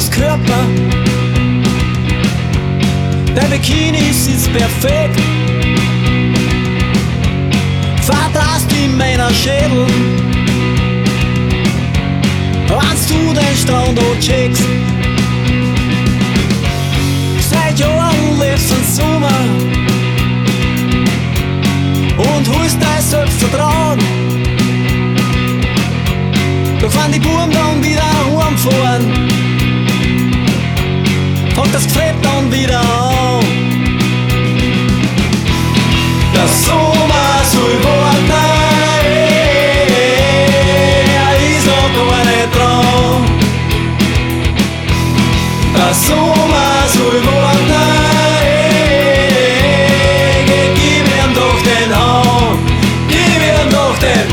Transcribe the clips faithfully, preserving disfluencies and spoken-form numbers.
Brustkörper. Der Bikini sitzt perfekt. Vertraust in meiner Schädel, wenn's du den Strand checkst. Seit Jahren lebst du im Sommer und holst dein Selbstvertrauen. Doch wenn die Buben dann wieder heimfahren, fängt das Gefrett dann wieder an. Der Sommer soll warten, er ist noch gar nicht dran. Der Sommer soll warten, gib ihm doch den Hahn, gib ihm doch den.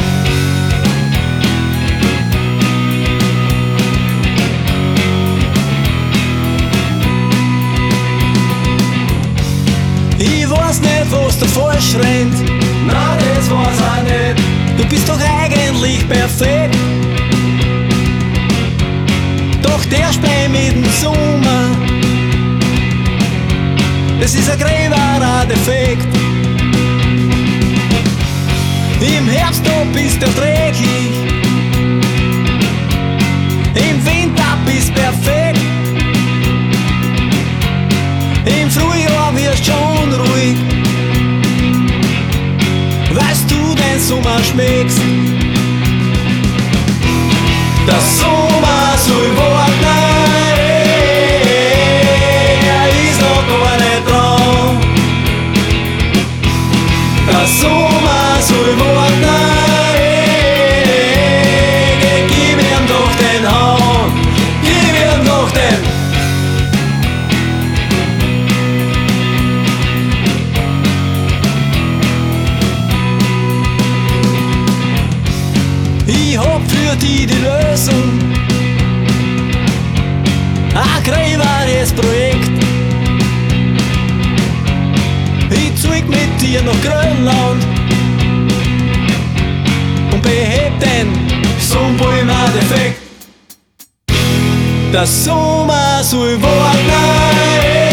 Ich weiß nicht, was da falsch rennt. Nein, das weiß ich nicht. Du bist doch eigentlich perfekt. Doch der Spray mit dem Sommer, das ist ein gräberer Defekt. Im Herbst da bist du dreckig, im Winter bist du perfekt. Im Frühjahr wirst du schon ruhig, weißt du den Sommer schmeckst. Der Sommer soll warten, er ist noch gar nicht dran. Der Sommer soll warten, gib ihm doch den Hahn, gib ihm doch den. Ich hab für dich die Lösung, ein gräberes Projekt. Ich zeig mit dir nach Grönland und beheb den Sonnenbäumer-Defekt. Der Sommer soll warten.